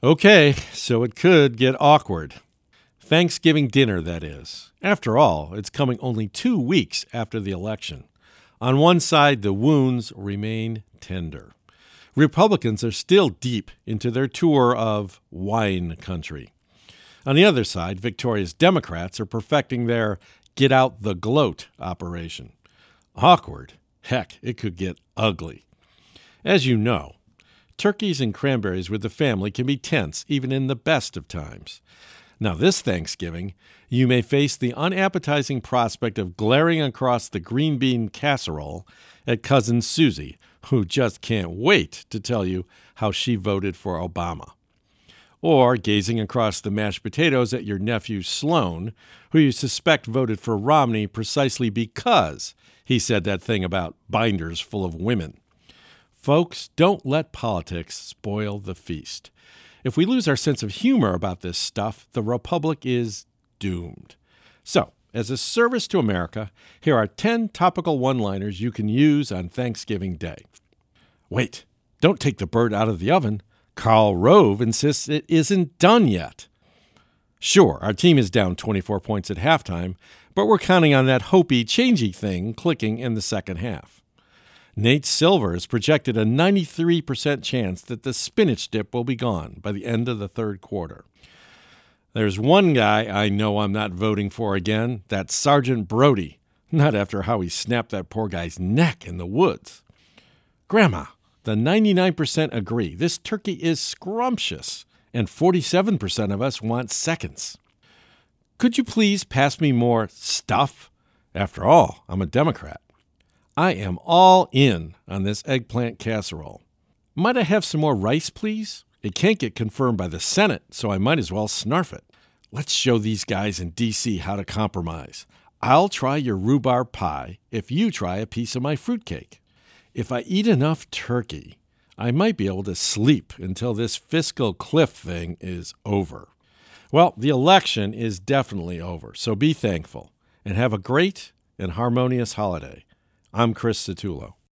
Okay, so it could get awkward. Thanksgiving dinner, that is. After all, it's coming only 2 weeks after the election. On one side, the wounds remain tender. Republicans are still deep into their tour of wine country. On the other side, Victoria's Democrats are perfecting their get out the gloat operation. Awkward? Heck, it could get ugly. As you know, turkeys and cranberries with the family can be tense even in the best of times. Now, this Thanksgiving, you may face the unappetizing prospect of glaring across the green bean casserole at Cousin Susie, who just can't wait to tell you how she voted for Obama. Or gazing across the mashed potatoes at your nephew Sloan, who you suspect voted for Romney precisely because he said that thing about binders full of women. Folks, don't let politics spoil the feast. If we lose our sense of humor about this stuff, the republic is doomed. So, as a service to America, here are 10 topical one-liners you can use on Thanksgiving Day. Wait, don't take the bird out of the oven. Karl Rove insists it isn't done yet. Sure, our team is down 24 points at halftime, but we're counting on that Hopi changey thing clicking in the second half. Nate Silver has projected a 93% chance that the spinach dip will be gone by the end of the third quarter. There's one guy I know I'm not voting for again, that's Sergeant Brody, not after how he snapped that poor guy's neck in the woods. Grandma, the 99% agree this turkey is scrumptious, and 47% of us want seconds. Could you please pass me more stuff? After all, I'm a Democrat. I am all in on this eggplant casserole. Might I have some more rice, please? It can't get confirmed by the Senate, so I might as well snarf it. Let's show these guys in D.C. how to compromise. I'll try your rhubarb pie if you try a piece of my fruitcake. If I eat enough turkey, I might be able to sleep until this fiscal cliff thing is over. Well, the election is definitely over, so be thankful and have a great and harmonious holiday. I'm Chris Satullo.